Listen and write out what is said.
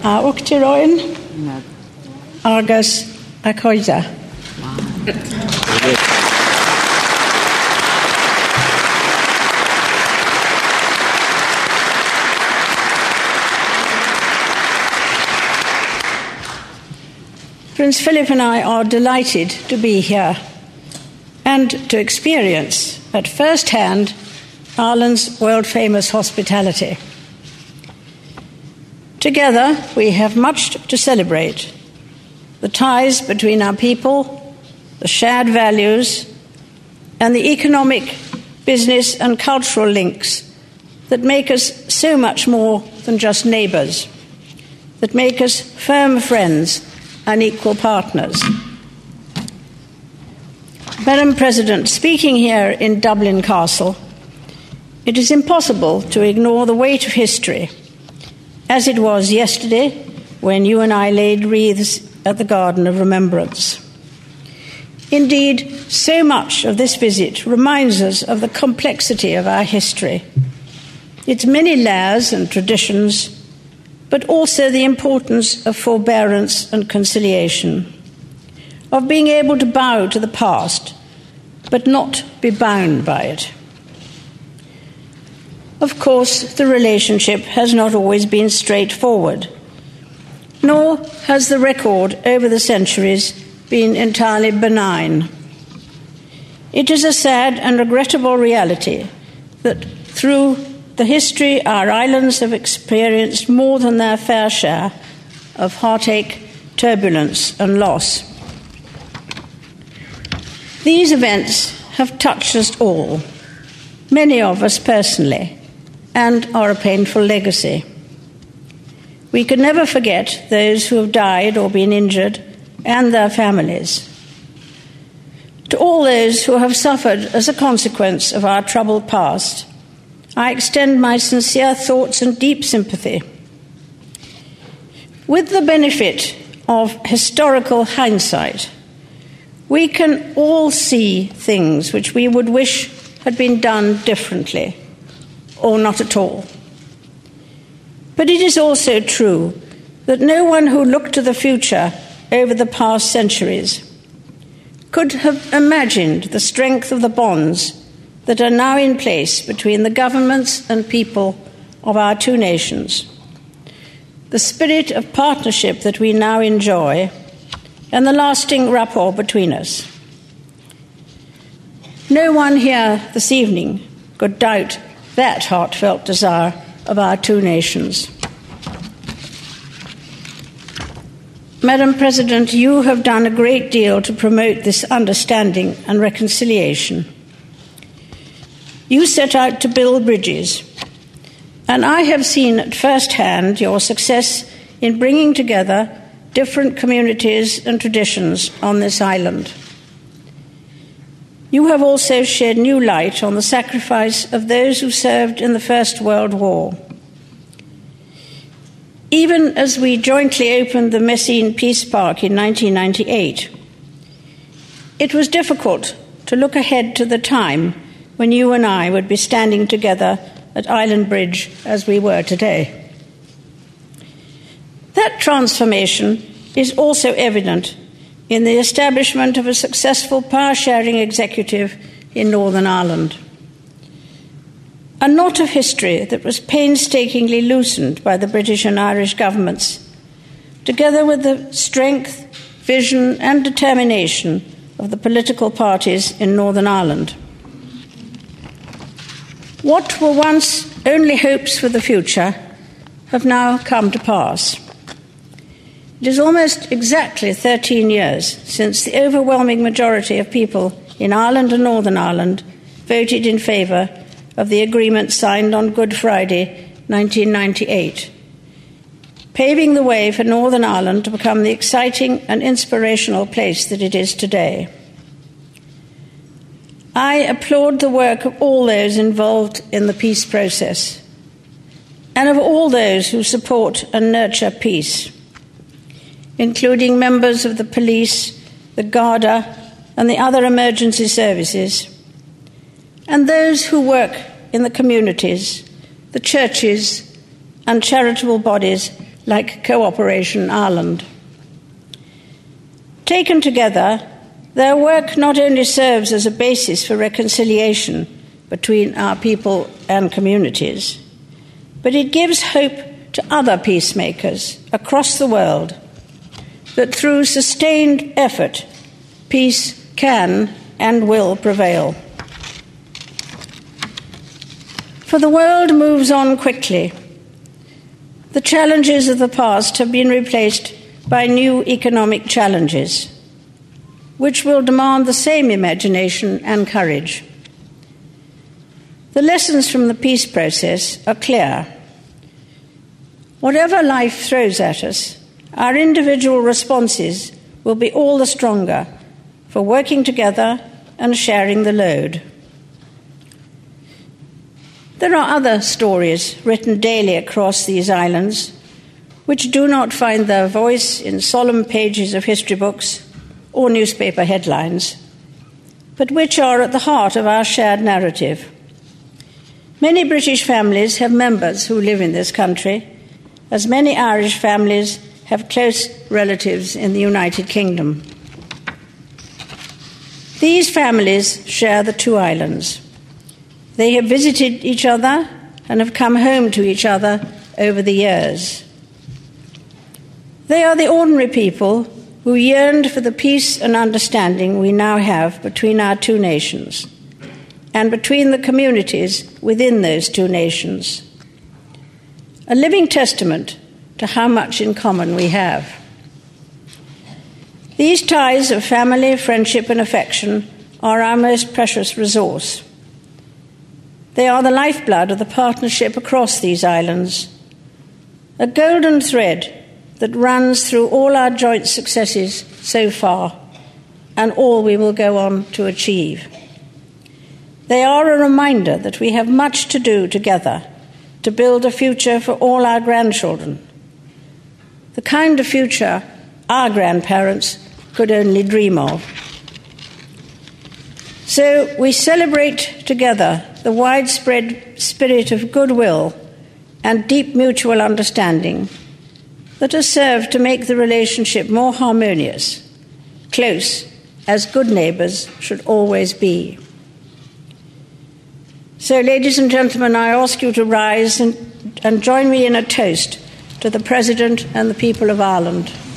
a uachtaráin agus a coide. Prince Philip and I are delighted to be here and to experience at first hand Ireland's world-famous hospitality. Together, we have much to celebrate: the ties between our people, the shared values, and the economic, business and cultural links that make us so much more than just neighbours, that make us firm friends and equal partners. Madam President, speaking here in Dublin Castle, it is impossible to ignore the weight of history, as it was yesterday when you and I laid wreaths at the Garden of Remembrance. Indeed, so much of this visit reminds us of the complexity of our history, its many layers and traditions, but also the importance of forbearance and conciliation, of being able to bow to the past, but not be bound by it. Of course, the relationship has not always been straightforward, nor has the record over the centuries been entirely benign. It is a sad and regrettable reality that through the history our islands have experienced more than their fair share of heartache, turbulence and loss. These events have touched us all, many of us personally, and are a painful legacy. We could never forget those who have died or been injured and their families. To all those who have suffered as a consequence of our troubled past, I extend my sincere thoughts and deep sympathy. With the benefit of historical hindsight, we can all see things which we would wish had been done differently, or not at all. But it is also true that no one who looked to the future over the past centuries could have imagined the strength of the bonds that are now in place between the governments and people of our two nations, the spirit of partnership that we now enjoy, and the lasting rapport between us. No one here this evening could doubt that heartfelt desire of our two nations. Madam President, you have done a great deal to promote this understanding and reconciliation. You set out to build bridges, and I have seen at first hand your success in bringing together different communities and traditions on this island. You have also shed new light on the sacrifice of those who served in the First World War. Even as we jointly opened the Messine Peace Park in 1998, it was difficult to look ahead to the time when you and I would be standing together at Island Bridge as we were today. That transformation is also evident in the establishment of a successful power-sharing executive in Northern Ireland. A knot of history that was painstakingly loosened by the British and Irish governments, together with the strength, vision and determination of the political parties in Northern Ireland. What were once only hopes for the future have now come to pass. It is almost exactly 13 years since the overwhelming majority of people in Ireland and Northern Ireland voted in favour of the agreement signed on Good Friday 1998, paving the way for Northern Ireland to become the exciting and inspirational place that it is today. I applaud the work of all those involved in the peace process and of all those who support and nurture peace, including members of the police, the Garda and the other emergency services, and those who work in the communities, the churches and charitable bodies like Cooperation Ireland. Taken together, their work not only serves as a basis for reconciliation between our people and communities, but it gives hope to other peacemakers across the world that through sustained effort, peace can and will prevail. For the world moves on quickly. The challenges of the past have been replaced by new economic challenges, which will demand the same imagination and courage. The lessons from the peace process are clear. Whatever life throws at us, our individual responses will be all the stronger for working together and sharing the load. There are other stories written daily across these islands which do not find their voice in solemn pages of history books or newspaper headlines, but which are at the heart of our shared narrative. Many British families have members who live in this country, as many Irish families have close relatives in the United Kingdom. These families share the two islands. They have visited each other and have come home to each other over the years. They are the ordinary people who yearned for the peace and understanding we now have between our two nations and between the communities within those two nations. A living testament to how much in common we have. These ties of family, friendship, and affection are our most precious resource. They are the lifeblood of the partnership across these islands, a golden thread that runs through all our joint successes so far and all we will go on to achieve. They are a reminder that we have much to do together to build a future for all our grandchildren, the kind of future our grandparents could only dream of. So we celebrate together the widespread spirit of goodwill and deep mutual understanding that has served to make the relationship more harmonious, close, as good neighbours should always be. So, ladies and gentlemen, I ask you to rise and join me in a toast to the President and the people of Ireland.